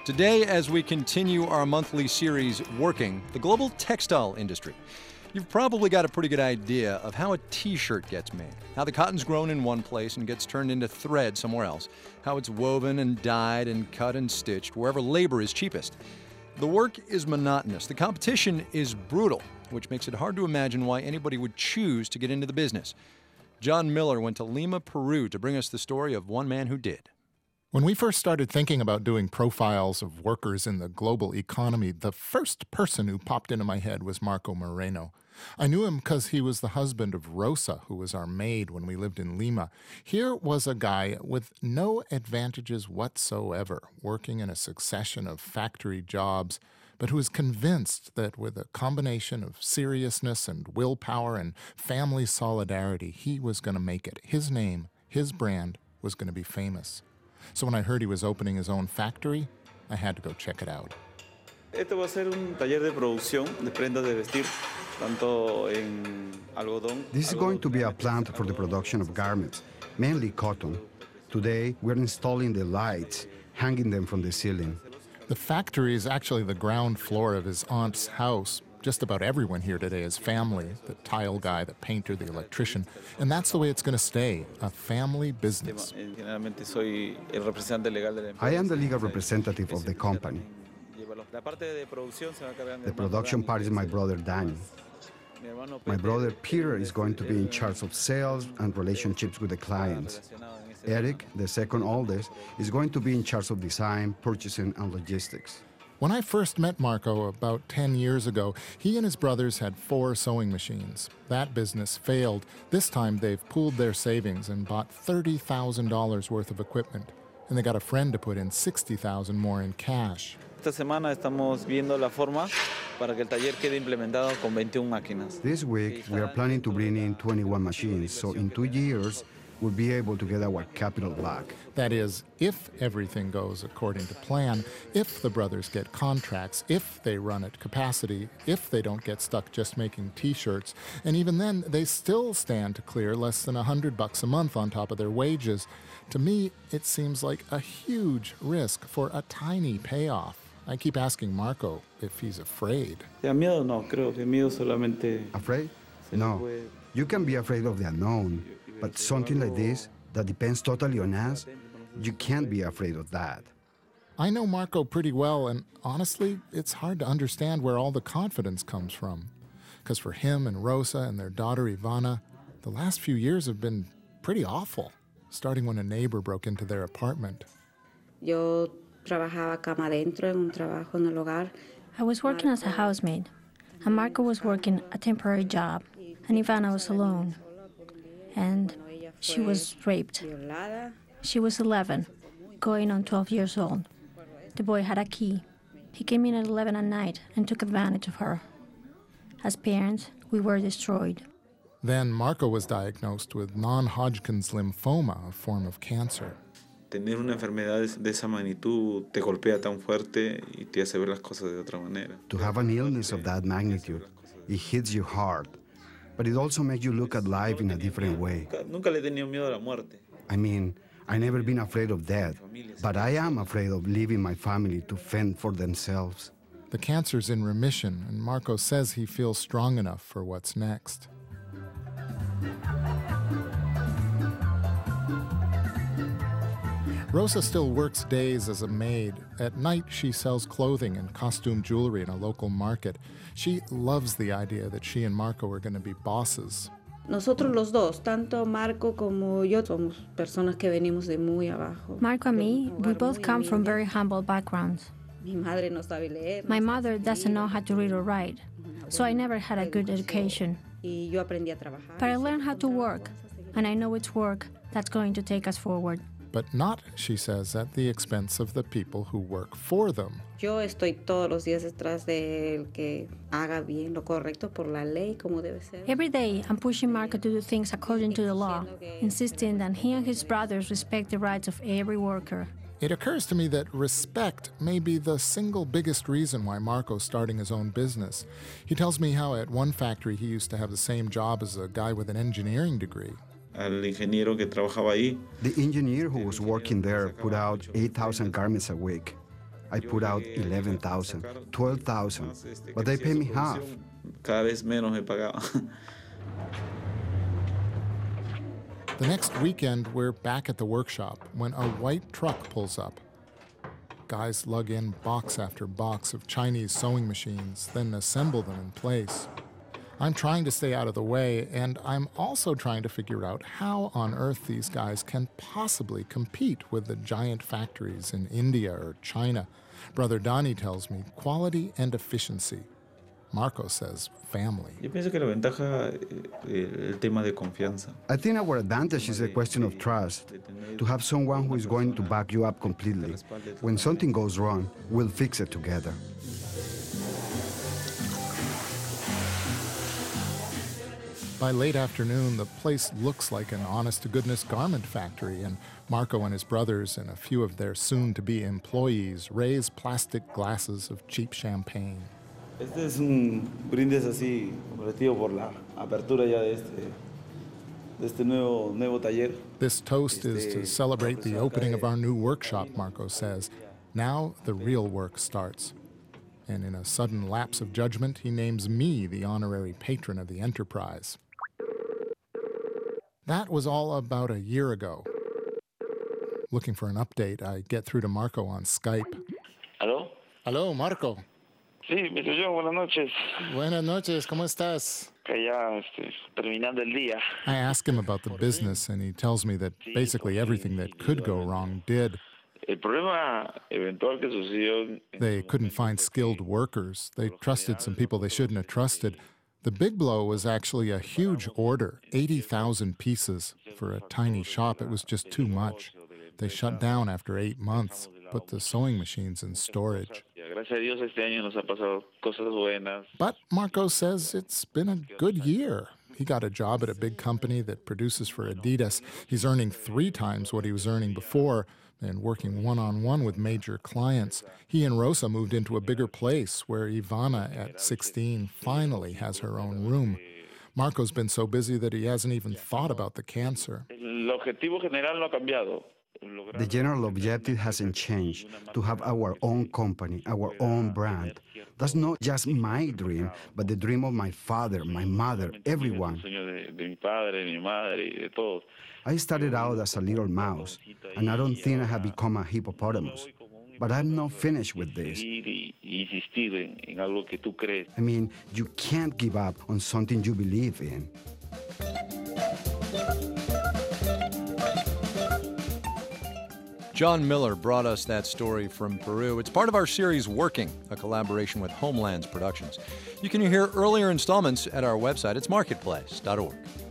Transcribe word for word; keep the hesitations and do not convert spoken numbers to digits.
Today, as we continue our monthly series, Working, the global textile industry. You've probably got a pretty good idea of how a t-shirt gets made, how the cotton's grown in one place and gets turned into thread somewhere else, how it's woven and dyed and cut and stitched wherever labor is cheapest. The work is monotonous. The competition is brutal, which makes it hard to imagine why anybody would choose to get into the business. John Miller went to Lima, Peru to bring us the story of one man who did. When we first started thinking about doing profiles of workers in the global economy, the first person who popped into my head was Marco Moreno. I knew him because he was the husband of Rosa, who was our maid when we lived in Lima. Here was a guy with no advantages whatsoever, working in a succession of factory jobs, but who was convinced that with a combination of seriousness and willpower and family solidarity, he was going to make it. His name, his brand, was going to be famous. So when I heard he was opening his own factory, I had to go check it out. Este va a ser un taller de producción de prendas de vestir, tanto en algodón. This is going to be a plant for the production of garments, mainly cotton. Today, we're installing the lights, hanging them from the ceiling. The factory is actually the ground floor of his aunt's house. Just about everyone here today is family, the tile guy, the painter, the electrician. And that's the way it's going to stay, a family business. I am the legal representative of the company. The production part is my brother Danny. My brother Peter is going to be in charge of sales and relationships with the clients. Eric, the second oldest, is going to be in charge of design, purchasing, and logistics. When I first met Marco about ten years ago, he and his brothers had four sewing machines. That business failed. This time they've pooled their savings and bought thirty thousand dollars worth of equipment. And they got a friend to put in sixty thousand dollars more in cash. Esta semana estamos viendo la forma para que el taller quede implementado con veintiuna máquinas. This week, we are planning to bring in twenty-one machines, so in two years, we'll be able to get our capital back. That is, if everything goes according to plan, if the brothers get contracts, if they run at capacity, if they don't get stuck just making t-shirts, and even then, they still stand to clear less than a hundred bucks a month on top of their wages. To me, it seems like a huge risk for a tiny payoff. I keep asking Marco if he's afraid. Miedo? No, creo que miedo solamente. Afraid? No. You can be afraid of the unknown, but something like this that depends totally on us, you can't be afraid of that. I know Marco pretty well, and honestly, it's hard to understand where all the confidence comes from. Because for him and Rosa and their daughter Ivana, the last few years have been pretty awful, starting when a neighbor broke into their apartment. Yo trabajaba cama adentro en un trabajo en el hogar. I was working as a housemaid, and Marco was working a temporary job, and Ivana was alone. And she was raped. She was eleven, going on twelve years old. The boy had a key. He came in at eleven at night and took advantage of her. As parents, we were destroyed. Then Marco was diagnosed with non-Hodgkin's lymphoma, a form of cancer. Tener una enfermedad de esa magnitud te golpea tan fuerte y te hace ver las cosas de otra manera. To have an illness of that magnitude, it hits you hard, but it also makes you look at life in a different way. Nunca le he tenido miedo a la muerte. I mean, I've never been afraid of death, but I am afraid of leaving my family to fend for themselves. The cancer's in remission, and Marco says he feels strong enough for what's next. Rosa still works days as a maid. At night, she sells clothing and costume jewelry in a local market. She loves the idea that she and Marco are going to be bosses. Nosotros los dos, tanto Marco como yo, somos personas que venimos de muy abajo. Marco and me, we both come from very humble backgrounds. Mi madre no sabe leer. My mother doesn't know how to read or write, so I never had a good education. Y yo aprendí a trabajar. But I learned how to work, and I know it's work that's going to take us forward. But not, she says, at the expense of the people who work for them. Yo estoy todos los días detrás del que haga bien lo correcto por la ley como debe ser. Every day, I'm pushing Marco to do things according to the law, insisting that he and his brothers respect the rights of every worker. It occurs to me that respect may be the single biggest reason why Marco's starting his own business. He tells me how at one factory he used to have the same job as a guy with an engineering degree. Al ingeniero que trabajaba ahí. The engineer who was working there put out eight thousand garments a week. I put out eleven thousand, twelve thousand, but they pay me half. Cada vez menos me pagaba. The next weekend, we're back at the workshop when a white truck pulls up. Guys lug in box after box of Chinese sewing machines, then assemble them in place. I'm trying to stay out of the way, and I'm also trying to figure out how on earth these guys can possibly compete with the giant factories in India or China. Brother Donnie tells me quality and efficiency. Marco says family. Yo pienso que la ventaja eh, el tema de confianza. I think our advantage is a question of trust, to have someone who is going to back you up completely. When something goes wrong, we'll fix it together. By late afternoon, the place looks like an honest-to-goodness garment factory, and Marco and his brothers and a few of their soon-to-be employees raise plastic glasses of cheap champagne. Este es un brindis así, colectivo por la apertura ya de este, de este nuevo, nuevo taller. This toast is to celebrate the opening of our new workshop, Marco says. Now the real work starts. And in a sudden lapse of judgment, he names me the honorary patron of the enterprise. That was all about a year ago. Looking for an update, I get through to Marco on Skype. ¿Aló? Hello, Marco. Sí, mister John, buenas noches. Buenas noches, ¿cómo estás? Que ya este, terminando el día. I ask him about the business, and he tells me that basically everything that could go wrong did. El problema eventual que sucedió. They couldn't find skilled workers. They trusted some people they shouldn't have trusted. The big blow was actually a huge order, eighty thousand pieces. For a tiny shop, it was just too much. They shut down after eight months, put the sewing machines in storage. But Marco says it's been a good year. He got a job at a big company that produces for Adidas. He's earning three times what he was earning before and working one-on-one with major clients. He and Rosa moved into a bigger place where Ivana, at sixteen, finally has her own room. Marco's been so busy that he hasn't even thought about the cancer. The general objective hasn't changed, to have our own company, our own brand. That's not just my dream, but the dream of my father, my mother, everyone. I started out as a little mouse, and I don't think I have become a hippopotamus. But I'm not finished with this. I mean, you can't give up on something you believe in. John Miller brought us that story from Peru. It's part of our series Working, a collaboration with Homelands Productions. You can hear earlier installments at our website. It's marketplace dot org.